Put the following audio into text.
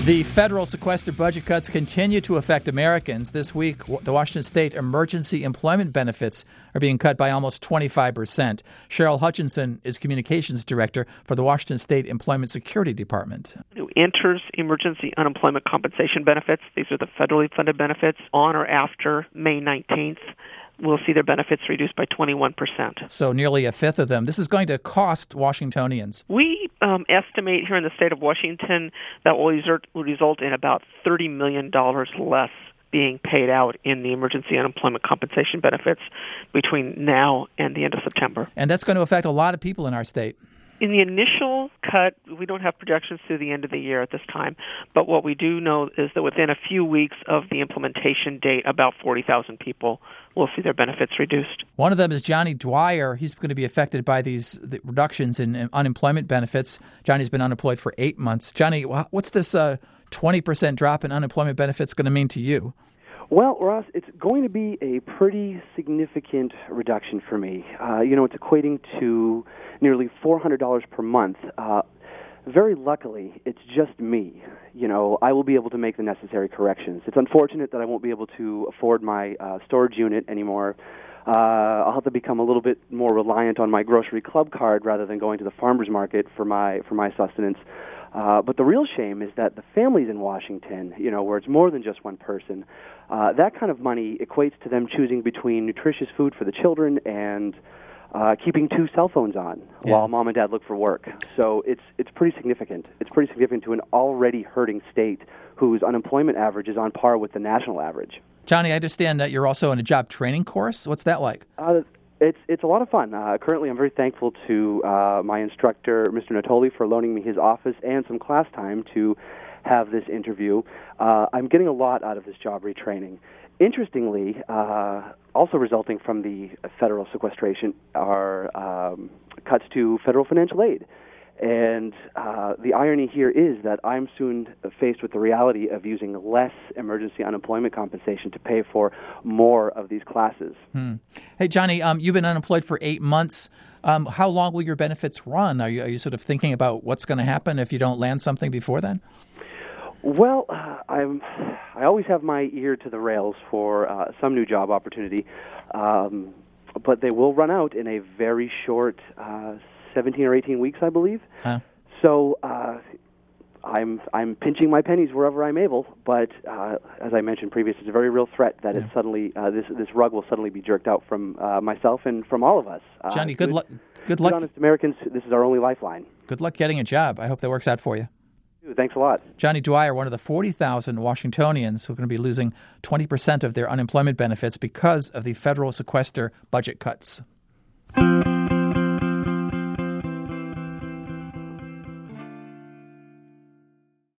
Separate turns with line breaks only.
The federal sequester budget cuts continue to affect Americans. This week, the Washington State emergency employment benefits are being cut by almost 25%. Cheryl Hutchinson is communications director for the Washington State Employment Security Department.
Who enters emergency unemployment compensation benefits, these are the federally funded benefits, on or after May 19th, will see their benefits reduced by 21%.
So nearly a fifth of them. This is going to cost Washingtonians.
We estimate here in the state of Washington that will result in about $30 million less being paid out in the emergency unemployment compensation benefits between now and the end of September.
And that's going to affect a lot of people in our state.
In the initial cut, we don't have projections through the end of the year at this time, but what we do know is that within a few weeks of the implementation date, about 40,000 people will see their benefits reduced.
One of them is Johnny Dwyer. He's going to be affected by the reductions in unemployment benefits. Johnny's been unemployed for 8 months. Johnny, what's this 20% drop in unemployment benefits going to mean to you?
Well, Ross, it's going to be a pretty significant reduction for me. It's equating to nearly $400 per month. Very luckily, it's just me. I will be able to make the necessary corrections. It's unfortunate that I won't be able to afford my storage unit anymore. I'll have to become a little bit more reliant on my grocery club card rather than going to the farmer's market for my sustenance. But the real shame is that the families in Washington, where it's more than just one person, that kind of money equates to them choosing between nutritious food for the children and keeping 2 cell phones on while mom and dad look for work. So it's pretty significant. It's pretty significant to an already hurting state whose unemployment average is on par with the national average.
Johnny, I understand that you're also in a job training course. What's that like?
It's a lot of fun. Currently, I'm very thankful to my instructor, Mr. Natoli, for loaning me his office and some class time to have this interview. I'm getting a lot out of this job retraining. Interestingly, also resulting from the federal sequestration are cuts to federal financial aid. And the irony here is that I'm soon faced with the reality of using less emergency unemployment compensation to pay for more of these classes.
Hey, Johnny, you've been unemployed for 8 months. How long will your benefits run? Are you sort of thinking about what's going to happen if you don't land something before then?
Well, I always have my ear to the rails for some new job opportunity, but they will run out in a very short 17 or 18 weeks, I believe.
Huh.
So I'm pinching my pennies wherever I'm able. But as I mentioned previously, it's a very real threat that it suddenly this rug will suddenly be jerked out from myself and from all of us.
Johnny, good luck.
Good honest Americans, this is our only lifeline.
Good luck getting a job. I hope that works out for you.
Thanks a lot.
Johnny Dwyer, one of the 40,000 Washingtonians who are going to be losing 20% of their unemployment benefits because of the federal sequester budget cuts.